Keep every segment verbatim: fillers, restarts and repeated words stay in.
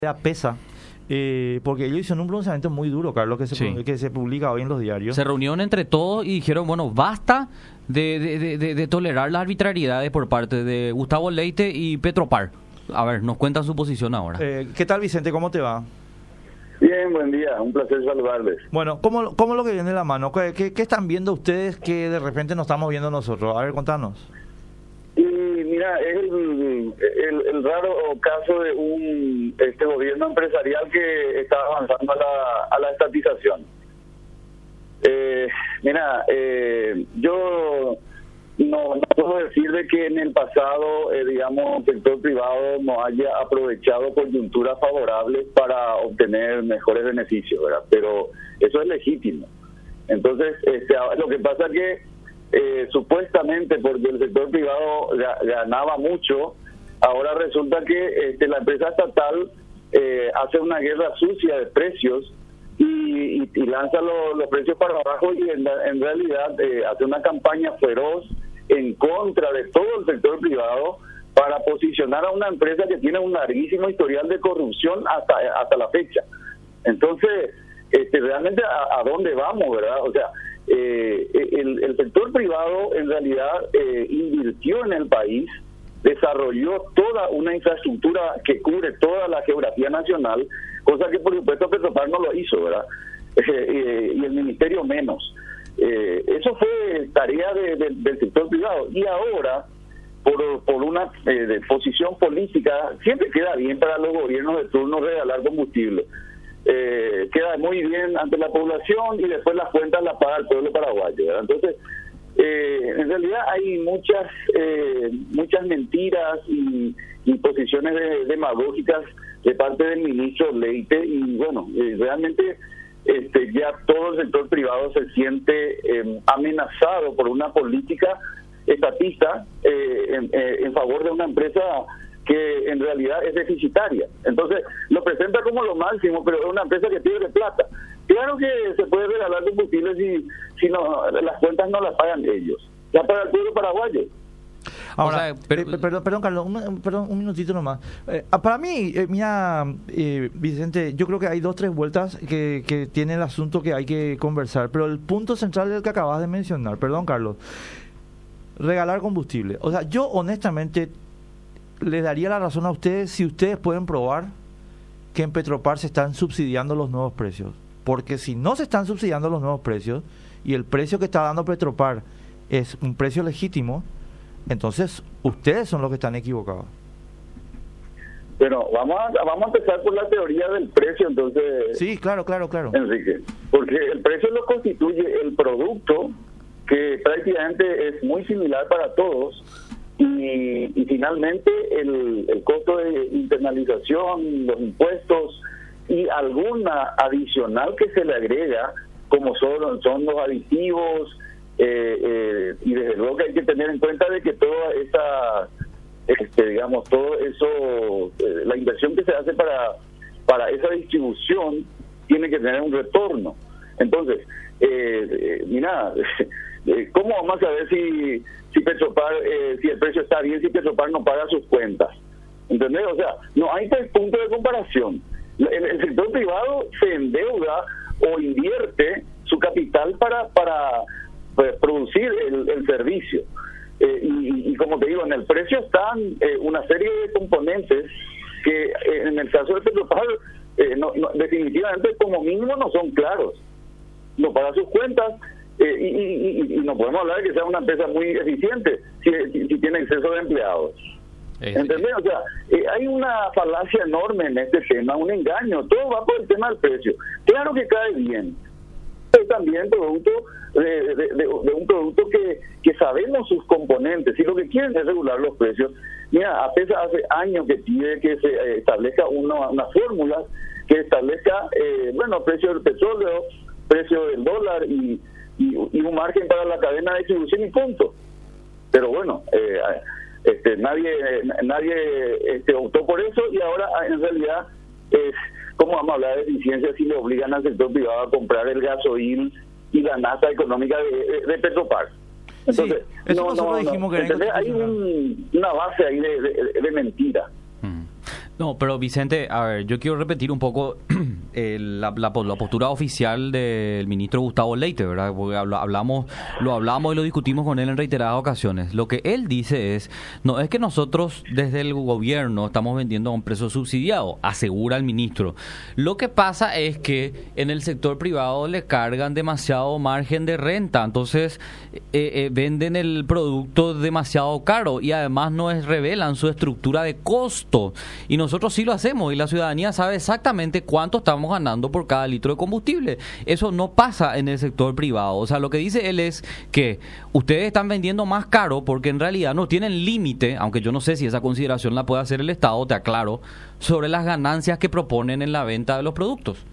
pesa, eh, porque ellos hicieron un pronunciamiento muy duro, Carlos, que se, Sí. que se publica hoy en los diarios. Se reunieron entre todos y dijeron, bueno, basta de, de, de, de, de tolerar las arbitrariedades por parte de Gustavo Leite y Petropar. A ver, nos cuentan su posición ahora. Eh, ¿Qué tal, Vicente? ¿Cómo te va? Bien, buen día, un placer saludarles. Bueno, ¿cómo, cómo lo que viene de la mano? ¿Qué, qué, qué están viendo ustedes que de repente no estamos viendo nosotros? A ver, contanos. Y mira, es el, el, el raro caso de un este gobierno empresarial que está avanzando a la, a la estatización. Eh, mira, eh, yo no, no puedo decir de que en el pasado, eh, digamos, el sector privado no haya aprovechado coyunturas favorables para obtener mejores beneficios, ¿verdad? Pero eso es legítimo. Entonces, este, lo que pasa es que Eh, supuestamente porque el sector privado ga- ganaba mucho, ahora resulta que este, la empresa estatal eh, hace una guerra sucia de precios y, y, y lanza lo, los precios para abajo y en, la- en realidad eh, hace una campaña feroz en contra de todo el sector privado para posicionar a una empresa que tiene un larguísimo historial de corrupción hasta, hasta la fecha. Entonces, este, realmente a, a dónde vamos, ¿verdad? O sea, Eh, el, el sector privado en realidad eh, invirtió en el país, desarrolló toda una infraestructura que cubre toda la geografía nacional, cosa que por supuesto Petropar no lo hizo, ¿verdad? Eh, eh, y el ministerio menos. Eh, eso fue tarea de, de, del sector privado y ahora por, por una eh, de posición política siempre queda bien para los gobiernos de turno regalar combustible. Eh, queda muy bien ante la población y después las cuentas las paga el pueblo paraguayo, ¿verdad? Entonces eh, en realidad hay muchas eh, muchas mentiras y, y posiciones de, demagógicas de parte del ministro Leite y bueno, eh, realmente este ya todo el sector privado se siente eh, amenazado por una política estatista eh, en, eh, en favor de una empresa que en realidad es deficitaria. Entonces lo presenta como lo máximo, pero es una empresa que pierde plata. Claro que se puede regalar combustible si, si no, las cuentas no las pagan ellos, ya para el pueblo paraguayo. Ahora, O sea, pero- eh, perdón, perdón, Carlos, un, perdón, un minutito nomás. Eh, para mí, eh, mira, eh, Vicente, yo creo que hay dos, tres vueltas que, que tiene el asunto que hay que conversar, pero el punto central es el que acabas de mencionar, perdón, Carlos, regalar combustible. O sea, yo honestamente les daría la razón a ustedes si ustedes pueden probar que en Petropar se están subsidiando los nuevos precios. Porque si no se están subsidiando los nuevos precios y el precio que está dando Petropar es un precio legítimo, entonces ustedes son los que están equivocados. Bueno, vamos a, vamos a empezar por la teoría del precio, entonces. Sí, claro, claro, claro. Enrique, porque el precio lo constituye el producto que prácticamente es muy similar para todos. Y, y finalmente el, el costo de internalización, los impuestos y alguna adicional que se le agrega, como son, son los aditivos, eh, eh, y desde luego que hay que tener en cuenta de que toda esa, este, digamos, todo eso, eh, la inversión que se hace para, para esa distribución tiene que tener un retorno. Entonces, eh, eh, mira, ¿cómo vamos a saber si si Petropar, eh, si el precio está bien, si Petropar no paga sus cuentas? ¿Entendés? O sea, no hay punto de comparación. El, el sector privado se endeuda o invierte su capital para para, para producir el, el servicio. Eh, y, y como te digo, en el precio están eh, una serie de componentes que eh, en el caso de Petropar eh, no, no, definitivamente como mínimo no son claros. No paga sus cuentas. Eh, y, y, y no podemos hablar de que sea una empresa muy eficiente si, si, si tiene exceso de empleados. Es- ¿Entendés? O sea, eh, hay una falacia enorme en este tema, un engaño. Todo va por el tema del precio. Claro que cae bien, pero también producto de, de, de, de un producto que, que sabemos sus componentes y lo que quieren es regular los precios. Mira, a pesar hace años que pide que se eh, establezca una, una fórmula que establezca, eh, bueno, precio del petróleo, precio del dólar y Y, y un margen para la cadena de distribución y punto. Pero bueno, eh, este, nadie nadie este, optó por eso y ahora en realidad es ¿cómo vamos a hablar de eficiencia si le obligan al sector privado a comprar el gasoil y la nafta económica de, de, de Petropar? Entonces, Sí, eso no, nosotros no, dijimos no, que era ¿entendés? Hay un, una base ahí de, de, de mentira. Mm. No, pero Vicente, a ver, yo quiero repetir un poco el, la, la, la postura oficial del ministro Gustavo Leite, ¿verdad? Porque habla, hablamos, lo hablamos y lo discutimos con él en reiteradas ocasiones. Lo que él dice es, no es que nosotros desde el gobierno estamos vendiendo a un precio subsidiado, asegura el ministro. Lo que pasa es que en el sector privado le cargan demasiado margen de renta, entonces eh, eh, venden el producto demasiado caro y además no es, revelan su estructura de costo. Y nosotros sí lo hacemos y la ciudadanía sabe exactamente cuánto estamos ganando por cada litro de combustible. Eso no pasa en el sector privado. O sea, lo que dice él es que ustedes están vendiendo más caro porque en realidad no tienen límite, aunque yo no sé si esa consideración la puede hacer el Estado, te aclaro, sobre las ganancias que proponen en la venta de los productos.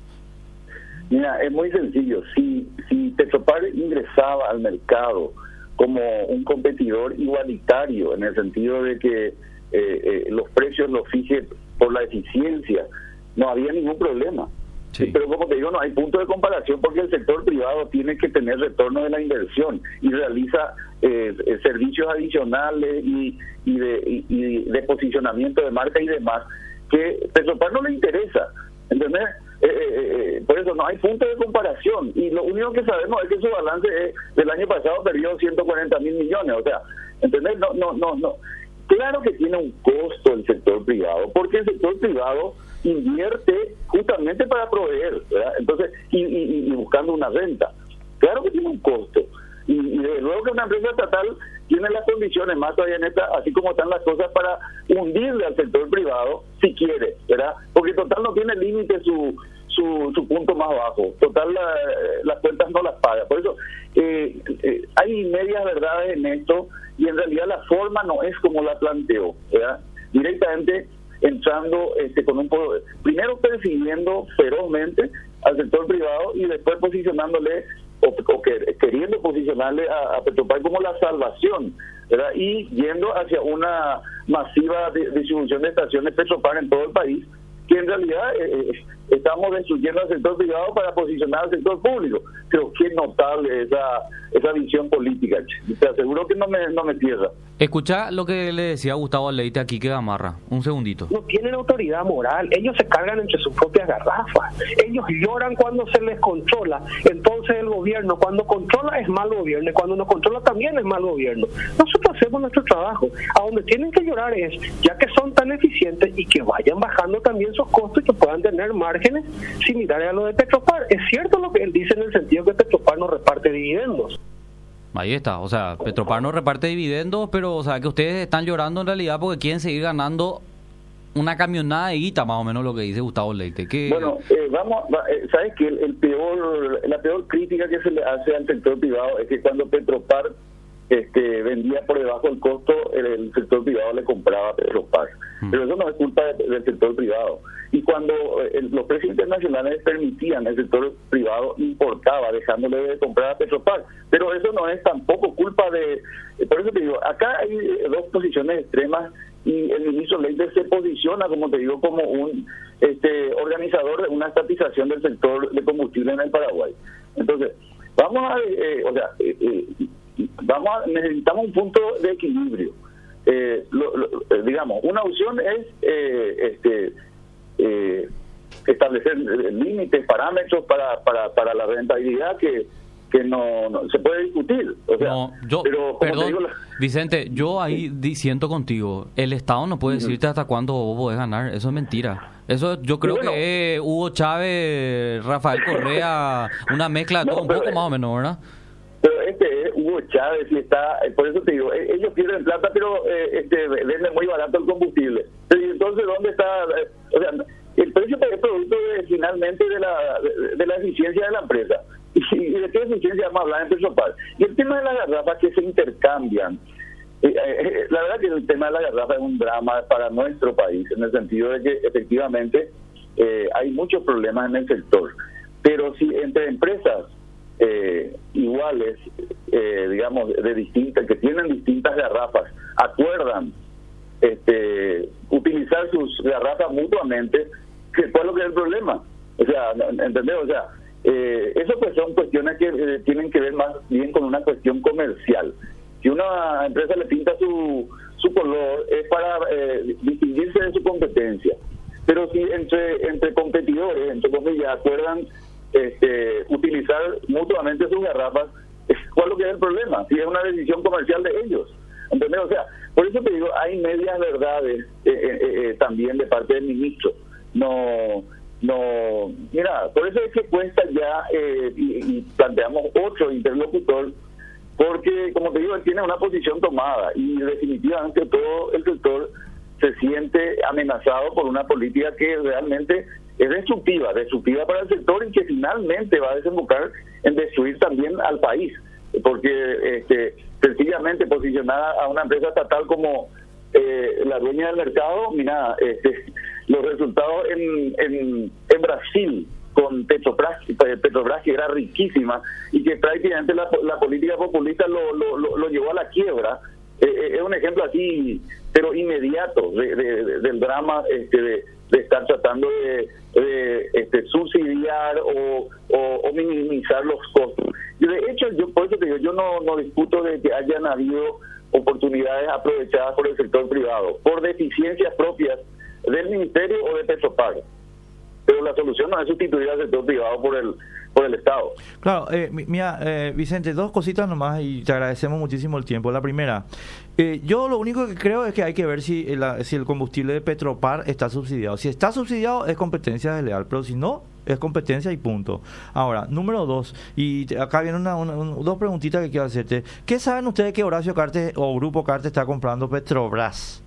Mira, es muy sencillo. Si, si Petropar ingresaba al mercado como un competidor igualitario, en el sentido de que Eh, eh, los precios los fije por la eficiencia, no había ningún problema. Sí. Pero como te digo, no hay punto de comparación porque el sector privado tiene que tener retorno de la inversión y realiza eh, eh, servicios adicionales y, y, de, y, y de posicionamiento de marca y demás que Petropar no le interesa, ¿entendés? Eh, eh, eh, por eso no hay punto de comparación y lo único que sabemos es que su balance es, del año pasado perdió ciento cuarenta mil millones, o sea, ¿entendés? No, no, no, no. Claro que tiene un costo el sector privado, porque el sector privado invierte justamente para proveer, ¿verdad? Entonces, y, y, y buscando una renta. Claro que tiene un costo. Y, y desde luego que una empresa estatal tiene las condiciones, más todavía en esta, así como están las cosas, para hundirle al sector privado, si quiere, ¿verdad? Porque total no tiene límite su, su su punto más bajo. Total la, las cuentas no las paga. Por eso eh, eh, hay medias verdades en esto y en realidad la forma no es como la planteó, ¿verdad? Directamente entrando este con un primero persiguiendo ferozmente al sector privado y después posicionándole o, o que, queriendo posicionarle a, a Petropar como la salvación, ¿verdad? Y yendo hacia una masiva de, distribución de estaciones Petropar en todo el país, que en realidad eh, estamos destruyendo al sector privado para posicionar al sector público. Creo que es notable esa esa visión política. Te aseguro que no me no me cierra. Escucha lo que le decía Gustavo Leite aquí que Gamarra. Un segundito. No tienen autoridad moral. Ellos se cargan entre sus propias garrafas. Ellos lloran cuando se les controla. Entonces el gobierno, cuando controla es mal gobierno. Y cuando no controla también es mal gobierno. Nosotros hacemos nuestro trabajo. A donde tienen que llorar es, ya que son tan eficientes y que vayan bajando también sus costos y que puedan tener márgenes similares a los de Petropar. Es cierto lo que él dice en el sentido que Petropar no reparte dividendos. Ahí está, o sea, Petropar no reparte dividendos, pero o sea que ustedes están llorando en realidad porque quieren seguir ganando una camionada de guita, más o menos lo que dice Gustavo Leite. ¿Qué? Bueno, eh, vamos, eh, sabes que el, el peor, la peor crítica que se le hace al sector privado es que cuando Petropar este, vendía por debajo del costo, el, el sector privado le compraba a Petropar. Hmm. Pero eso no es culpa de, del sector privado. Y cuando eh, los precios internacionales permitían, el sector privado importaba, dejándole de comprar a Petropar. Pero eso no es tampoco culpa de... Eh, por eso te digo, acá hay eh, dos posiciones extremas y el ministro Leite se posiciona, como te digo, como un este organizador de una estatización del sector de combustible en el Paraguay. Entonces, vamos a... Eh, o sea, eh, eh, vamos a, necesitamos un punto de equilibrio. Eh, lo, lo, digamos, una opción es eh, este eh, establecer límites, parámetros para, para, para la rentabilidad que que no, no se puede discutir. O sea, no, yo, pero como perdón, te digo, la... Vicente, yo ahí di, siento contigo, el Estado no puede decirte hasta cuándo vos podés ganar, eso es mentira. Eso yo creo bueno, que es Hugo Chávez, Rafael Correa, una mezcla de no, todo un poco es, más o menos, ¿verdad? Pero este es Hugo Chávez y está, por eso te digo, ellos pierden plata, pero eh, este venden muy barato el combustible. Pero entonces, ¿dónde está? O sea, el precio es producto de, finalmente de la de, de la eficiencia de la empresa. ¿Y de qué eficiencia vamos a hablar en Petropar? Y el tema de las garrafas que se intercambian, eh, eh, la verdad que el tema de la garrafa es un drama para nuestro país, en el sentido de que efectivamente eh, hay muchos problemas en el sector, pero si entre empresas eh, iguales, eh, digamos, de distintas, que tienen distintas garrafas, acuerdan este, utilizar sus garrafas mutuamente, ¿cuál es lo que es el problema? O sea, ¿entendés? O sea, Eh, eso pues son cuestiones que eh, tienen que ver más bien con una cuestión comercial. Si una empresa le pinta su su color, es para eh, distinguirse de su competencia. Pero si entre entre competidores, entre comillas, acuerdan este, utilizar mutuamente sus garrafas, ¿cuál es lo que es el problema? Si es una decisión comercial de ellos. ¿Entendés? O sea, por eso te digo, hay medias verdades eh, eh, eh, también de parte del ministro. No, no, mira, por eso es que cuesta ya eh, y, y planteamos otro interlocutor, porque, como te digo, él tiene una posición tomada y definitivamente todo el sector se siente amenazado por una política que realmente es destructiva, destructiva para el sector y que finalmente va a desembocar en destruir también al país, porque este, sencillamente posicionar a una empresa estatal como eh, la dueña del mercado, mira, este, los resultados en, en, en Brasil con Petrobras, Petrobras que era riquísima y que prácticamente la, la política populista lo, lo, lo, lo llevó a la quiebra. Eh, es un ejemplo así, pero inmediato, de, de, de, del drama este, de, de estar tratando de, de este, subsidiar o, o, o minimizar los costos. Y de hecho, yo por eso te digo, yo no, no discuto de que hayan habido oportunidades aprovechadas por el sector privado, por deficiencias propias del Ministerio o de Petropar. Pero la solución no es sustituir al sector privado por el por el Estado. Claro, eh, mira, eh, Vicente, dos cositas nomás y te agradecemos muchísimo el tiempo. La primera, eh, yo lo único que creo es que hay que ver si el, si el combustible de Petropar está subsidiado. Si está subsidiado es competencia desleal, pero si no, es competencia y punto. Ahora, número dos, y acá vienen una, una, una, dos preguntitas que quiero hacerte. ¿Qué saben ustedes que Horacio Cartes o Grupo Cartes está comprando Petrobras?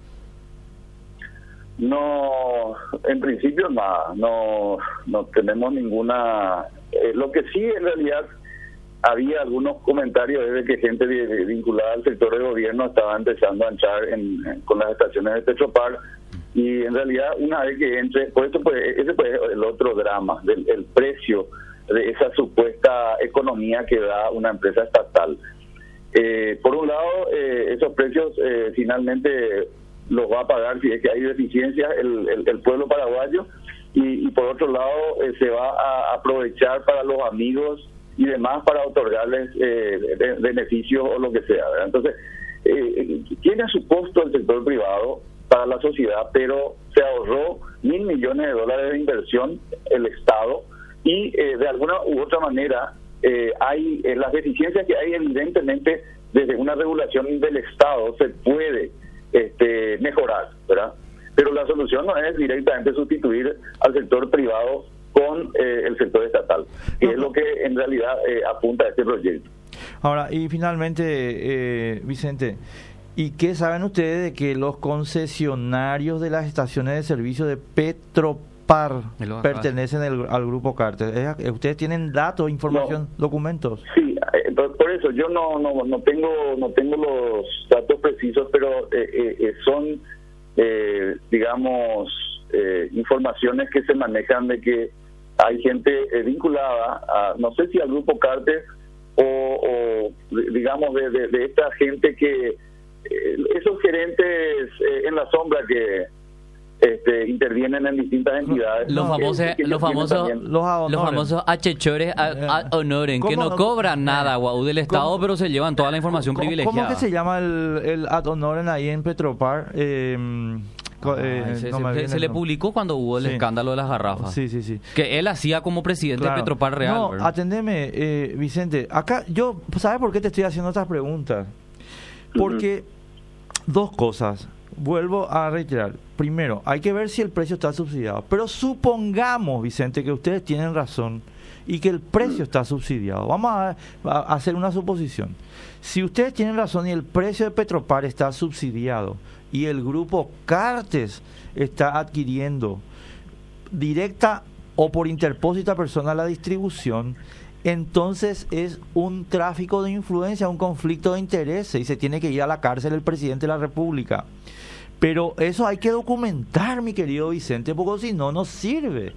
No, en principio nada, no, no tenemos ninguna. Eh, lo que sí, en realidad, había algunos comentarios de que gente de, de, vinculada al sector de gobierno estaba empezando a entrar en, en, con las estaciones de Petropar, y en realidad una vez que entre, por eso pues, ese pues el otro drama, del el precio de esa supuesta economía que da una empresa estatal. Eh, por un lado, eh, esos precios eh, finalmente los va a pagar si es que hay deficiencias el, el, el pueblo paraguayo, y, y por otro lado eh, se va a aprovechar para los amigos y demás para otorgarles eh, de, beneficios o lo que sea, ¿verdad? Entonces, eh, tiene su costo el sector privado para la sociedad, pero se ahorró mil millones de dólares de inversión el Estado, y eh, de alguna u otra manera eh, hay eh, las deficiencias que hay, evidentemente desde una regulación del Estado se puede este, mejorar, ¿verdad? Pero la solución no es directamente sustituir al sector privado con eh, el sector estatal, que es lo que en realidad eh, apunta a este proyecto. Ahora, y finalmente, eh, Vicente, ¿y qué saben ustedes de que los concesionarios de las estaciones de servicio de Petropar pertenecen al, al Grupo Cartes? ¿Ustedes tienen datos, información, no, documentos? Sí, eh, por, por eso yo no no no tengo no tengo los datos precisos, pero eh, eh, son eh, digamos eh, informaciones que se manejan de que hay gente eh, vinculada a, no sé si al Grupo Cartes o, o digamos de, de, de esta gente que eh, esos gerentes eh, en la sombra que este, intervienen en distintas entidades. Los famosos, que, que los famosos, los, los famosos achechores ad honorem, que no cobran nada, guau, del Estado, pero se llevan toda la información ¿cómo, privilegiada. ¿Cómo que se llama el, el ad honorem ahí en Petropar? Eh, Eh, Ay, se, no se, se le publicó cuando hubo el sí. escándalo de las garrafas. Sí, sí, sí. Que él hacía como presidente claro. de Petropar Real. No, ¿verdad? atendeme, eh, Vicente. Acá yo, ¿sabes por qué te estoy haciendo estas preguntas? Porque uh-huh. dos cosas. Vuelvo a reiterar. Primero, hay que ver si el precio está subsidiado. Pero supongamos, Vicente, que ustedes tienen razón y que el precio está subsidiado. Vamos a, a hacer una suposición. Si ustedes tienen razón y el precio de Petropar está subsidiado y el Grupo Cartes está adquiriendo directa o por interpósita persona la distribución, entonces es un tráfico de influencia, un conflicto de intereses y se tiene que ir a la cárcel el presidente de la República. Pero eso hay que documentar, mi querido Vicente, porque si no, no sirve.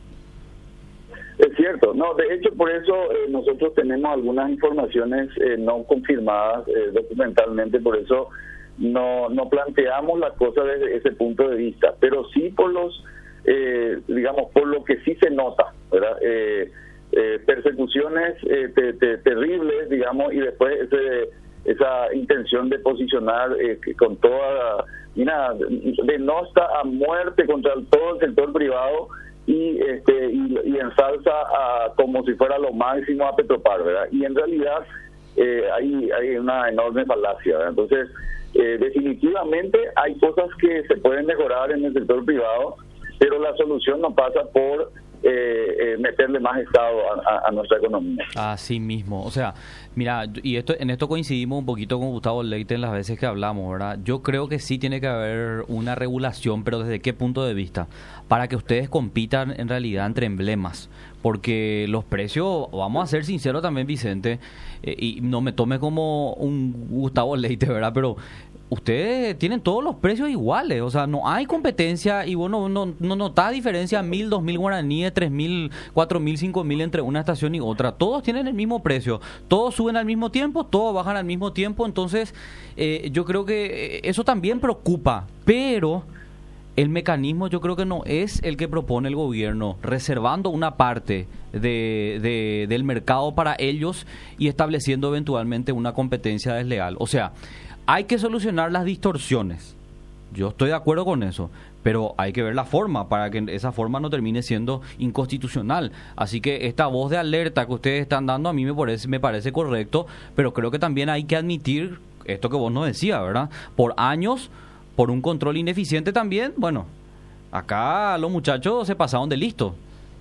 Es cierto, no, de hecho por eso eh, nosotros tenemos algunas informaciones eh, no confirmadas eh, documentalmente, por eso no no planteamos las cosas desde ese punto de vista, pero sí por los, eh, digamos, por lo que sí se nota, ¿verdad? Eh, eh, persecuciones eh, te, te, terribles, digamos, y después ese, esa intención de posicionar eh, con toda mira, denosta a muerte contra todo el sector privado y este y, y ensalza a, como si fuera lo máximo a Petropar, ¿verdad? Y en realidad eh, hay, hay una enorme falacia, ¿verdad? Entonces, eh, definitivamente hay cosas que se pueden mejorar en el sector privado, pero la solución no pasa por eh, eh, meterle más Estado a, a, a nuestra economía. Así mismo, o sea, mira, y esto en esto coincidimos un poquito con Gustavo Leite en las veces que hablamos, ¿verdad? Yo creo que sí tiene que haber una regulación, pero ¿desde qué punto de vista? Para que ustedes compitan en realidad entre emblemas, porque los precios, vamos a ser sinceros también, Vicente, eh, y no me tome como un Gustavo Leite, ¿verdad? Pero ustedes tienen todos los precios iguales, o sea, no hay competencia y bueno, no, no notás diferencia mil, dos mil guaraníes, tres mil, cuatro mil, cinco mil entre una estación y otra. Todos tienen el mismo precio, todos suben al mismo tiempo, todos bajan al mismo tiempo, entonces eh, yo creo que eso también preocupa, pero el mecanismo yo creo que no es el que propone el gobierno, reservando una parte de, de, del mercado para ellos y estableciendo eventualmente una competencia desleal. O sea, hay que solucionar las distorsiones. Yo estoy de acuerdo con eso, pero hay que ver la forma para que esa forma no termine siendo inconstitucional. Así que esta voz de alerta que ustedes están dando a mí me parece, me parece correcto, pero creo que también hay que admitir esto que vos nos decías, ¿verdad? Por años, por un control ineficiente también, bueno, acá los muchachos se pasaron de listo.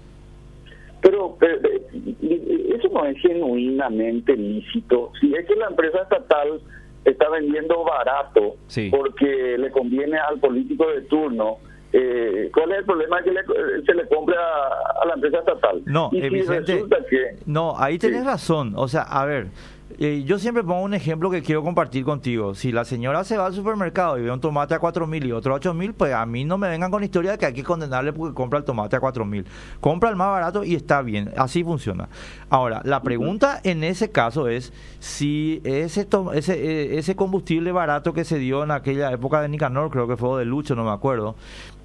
Pero, pero eso no es genuinamente lícito. Si es que la empresa estatal está vendiendo barato, sí, porque le conviene al político de turno, eh, ¿cuál es el problema que le, se le compre a, a la empresa estatal? No, y eh, si Vicente, resulta que... no, ahí tenés sí. razón. O sea, a ver, eh, yo siempre pongo un ejemplo que quiero compartir contigo. Si la señora se va al supermercado y ve un tomate a cuatro mil y otro a ocho mil, pues a mí no me vengan con historia de que hay que condenarle porque compra el tomate a cuatro mil. Compra el más barato y está bien. Así funciona. Ahora, la pregunta en ese caso es si ese to- ese ese combustible barato que se dio en aquella época de Nicanor, creo que fue o de Lucho, no me acuerdo,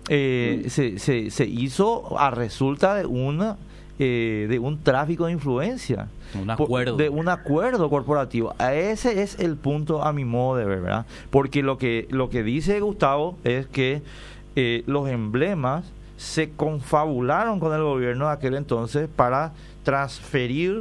eh, mm. se, se, se hizo a resulta de una eh, de un tráfico de influencia, un acuerdo, de un acuerdo corporativo. Ese es el punto a mi modo de ver, ¿verdad? Porque lo que lo que dice Gustavo es que eh, los emblemas se confabularon con el gobierno de aquel entonces para transferir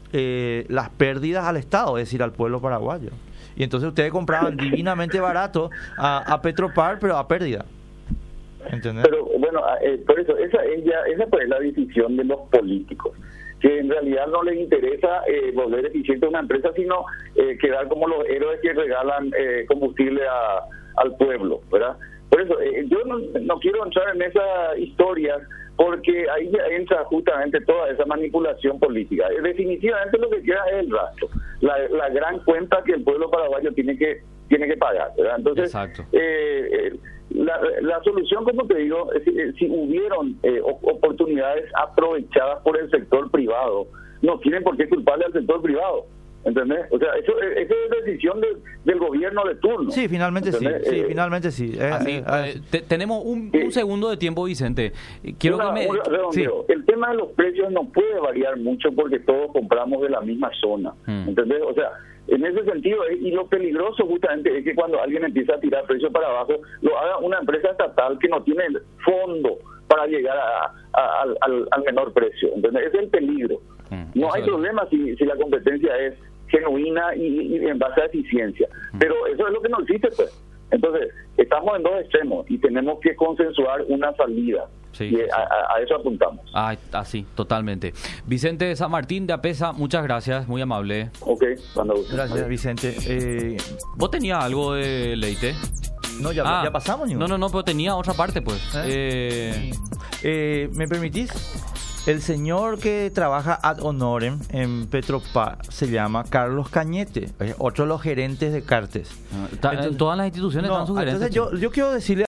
eh, las pérdidas al Estado, es decir, al pueblo paraguayo. Y entonces ustedes compraban divinamente barato a, a Petropar, pero a pérdida. ¿Entendés? Pero bueno, eh, por eso, esa es, ya, esa pues es la decisión de los políticos, que en realidad no les interesa eh, volver eficiente a una empresa, sino eh, quedar como los héroes que regalan eh, combustible a, al pueblo, ¿verdad? Por eso, eh, yo no, no quiero entrar en esa historia, porque ahí ya entra justamente toda esa manipulación política. Eh, definitivamente lo que queda es el rastro, la, la gran cuenta que el pueblo paraguayo tiene que tiene que pagar, ¿verdad? Entonces, eh, eh, la, la solución, como te digo, es, eh, si hubieron eh, oportunidades aprovechadas por el sector privado, no tienen por qué culparle al sector privado. ¿Entendés? O sea, eso, eso es decisión de, del gobierno de turno. Sí, finalmente ¿entendés? sí, sí, eh, finalmente sí. Eh, así, eh, eh, te, tenemos un, un segundo de tiempo, Vicente. Quiero una, que me... un sí. El tema de los precios no puede variar mucho porque todos compramos de la misma zona. Hmm. ¿Entendés? O sea, en ese sentido, y lo peligroso justamente es que cuando alguien empieza a tirar precios para abajo, lo haga una empresa estatal que no tiene el fondo para llegar a, a, al, al, al menor precio. ¿Entendés? Ese es el peligro. Hmm. No hay problema si, si la competencia es genuina y, y en base a eficiencia, pero eso es lo que no existe, pues. Entonces, estamos en dos extremos y tenemos que consensuar una salida. Sí, y sí, a, sí. A, a eso apuntamos. Ah, así, totalmente. Vicente de San Martín de Apesa, muchas gracias, muy amable. Ok, cuando guste. Gracias, Vicente. Eh... ¿Vos tenías algo de Leite? No, ya, ah, ya pasamos. ¿no? no, no, no, pero tenía otra parte, pues. ¿Eh? Eh... Eh, ¿Me permitís? El señor que trabaja ad honorem en Petropar se llama Carlos Cañete, es otro de los gerentes de Cartes. Ah, entonces, todas las instituciones no, están sus gerentes. Entonces yo, yo quiero decirle